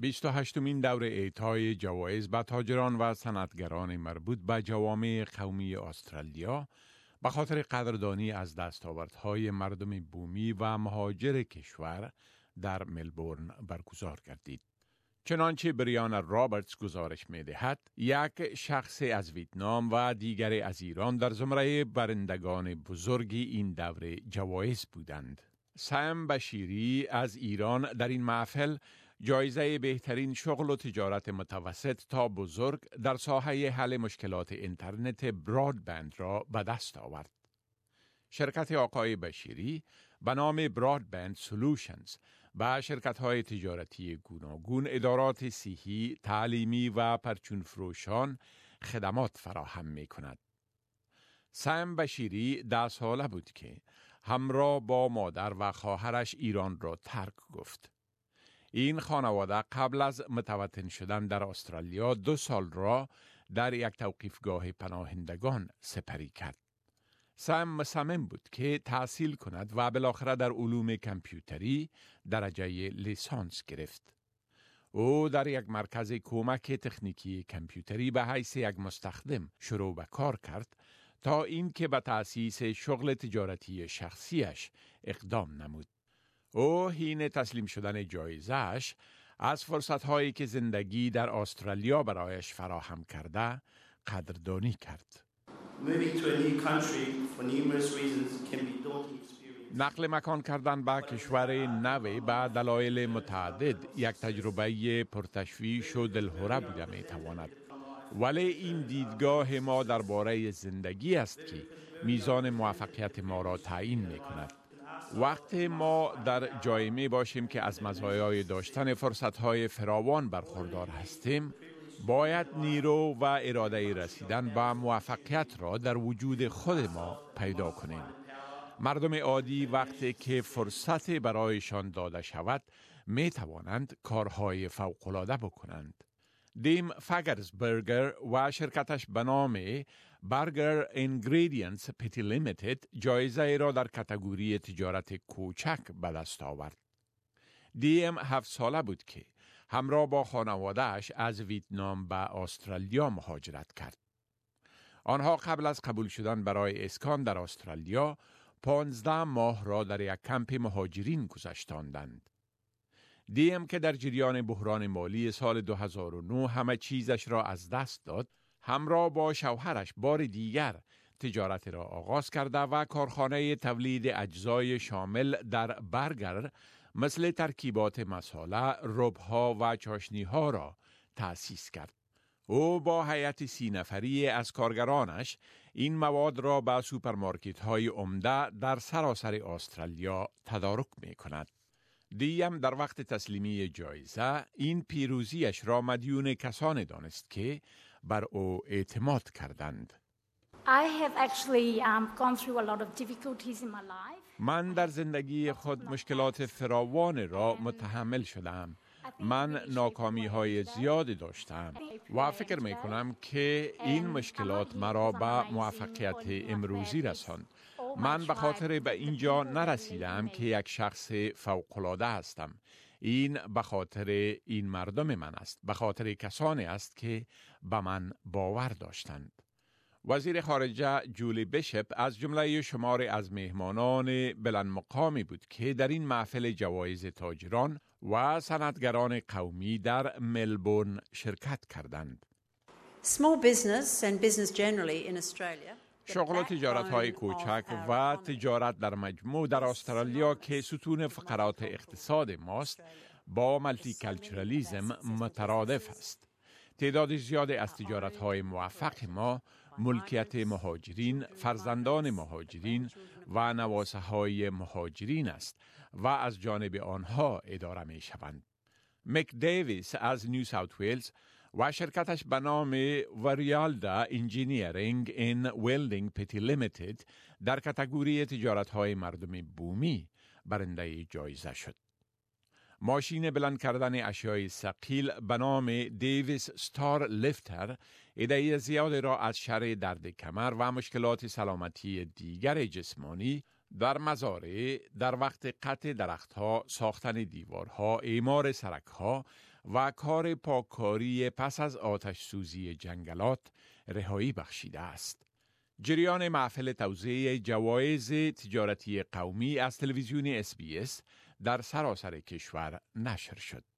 28مین دوره اعطای جوایز به تاجران و صنعتگران مربوط به جوامع قومی استرالیا به خاطر قدردانی از دستاوردهای مردم بومی و مهاجر کشور در ملبورن برگزار گردید. چنانچه بریانا رابرتس گزارش می‌دهد، یک شخص از ویتنام و دیگری از ایران در زمره برندگان بزرگ این دوره جوایز بودند. سام بشیری از ایران در این محفل جایزه بهترین شغل و تجارت متوسط تا بزرگ در ساحه حل مشکلات اینترنت برادبند را به دست آورد. شرکت آقای بشیری به نام برادبند سولوشنز با شرکت‌های تجارتی گوناگون، ادارات صحی، تعلیمی و پرچون فروشان خدمات فراهم می‌کند. سام بشیری 10 ساله بود که همراه با مادر و خواهرش ایران را ترک گفت. این خانواده قبل از متوطن شدن در استرالیا 2 سال را در یک توقیفگاه پناهندگان سپری کرد. سام مصمم بود که تحصیل کند و بالاخره در علوم کامپیوتری درجه لیسانس گرفت. او در یک مرکز کمک تکنیکی کامپیوتری به حیث یک مستخدم شروع به کار کرد تا اینکه به تأسیس شغل تجارتی شخصیش اقدام نمود. او حین تسلیم شدن جایزه‌اش از فرصت‌هایی که زندگی در استرالیا برایش فراهم کرده قدردانی کرد. نقل مکان کردن به کشور نوی به دلایل متعدد یک تجربه پرتشویش و دلهره بوده می‌تواند. ولی این دیدگاه ما درباره زندگی است که میزان موفقیت ما را تعیین می‌کند. وقتی ما در جایی می باشیم که از مزایای داشتن فرصت‌های فراوان برخوردار هستیم، باید نیرو و اراده رسیدن به موفقیت را در وجود خود ما پیدا کنیم. مردم عادی وقتی که فرصت برایشان داده شود، می توانند کارهای فوق‌العاده بکنند. دیم فگرزبرگر و شرکتش به نام برگر انگریدینتس پیتی لیمیتد جایزه را در کاتگوری تجارت کوچک به دست آورد. دیم 7 ساله بود که همراه با خانواده‌اش از ویتنام به استرالیا مهاجرت کرد. آنها قبل از قبول شدن برای اسکان در استرالیا 15 ماه را در یک کمپ مهاجرین گذشتاندند. دیم که در جریان بحران مالی سال 2009 همه چیزش را از دست داد، همراه با شوهرش بار دیگر تجارت را آغاز کرده و کارخانه تولید اجزای شامل در برگر مثل ترکیبات مصالح، رب‌ها و چاشنی‌ها را تأسیس کرد. او با هیئت 30 نفری از کارگرانش این مواد را به سوپرمارکت‌های عمده در سراسر استرالیا تدارک می‌کند. دیم در وقت تسلیمی جایزه این پیروزیش را مدیون کسانی دانست که بر او اعتماد کردند. من در زندگی خود مشکلات فراوان را متحمل شدم. من ناکامی‌های زیادی داشتم و فکر می‌کنم که این مشکلات مرا به موفقیت امروزی رساند. من به خاطر به اینجا نرسیدم که یک شخص فوق‌العاده هستم. این به خاطر این مردم من است، به خاطر کسانی است که به من باور داشتند. وزیر خارجه جولی بیشپ از جمله شماری از مهمانان بلند مقامی بود که در این محفل جوایز تاجران و صنعتگران قومی در ملبورن شرکت کردند. Small business and business generally in Australia. شغل و تجارت‌های کوچک و تجارت در مجموع در استرالیا که ستون فقرات اقتصاد ماست با ملتی کلچرالیزم مترادف است. تعداد زیاد از تجارت‌های موفق ما ملکیت مهاجرین، فرزندان مهاجرین و نواسه‌های مهاجرین است و از جانب آنها اداره می‌شوند. مک دیویس از نیو ساوت ویلز و شرکتش به نام وریالدا انجینیرینگ این ویلدینگ پیتی لیمیتد در کاتگوری تجارت‌های مردم بومی برنده جایزه شد. ماشین بلند کردن اشیای ثقیل به نام دیویس ستار لیفتر ایده زیاد را از شر درد کمر و مشکلات سلامتی دیگر جسمانی در مزارع، در وقت قطع درختها، ساختن دیوارها، اعمار سرکها و کار پاککاری پس از آتش سوزی جنگلات رهایی بخشیده است. جریان محفل توزیع جوایز تجارتی قومی از تلویزیون SBS در سراسر کشور نشر شد.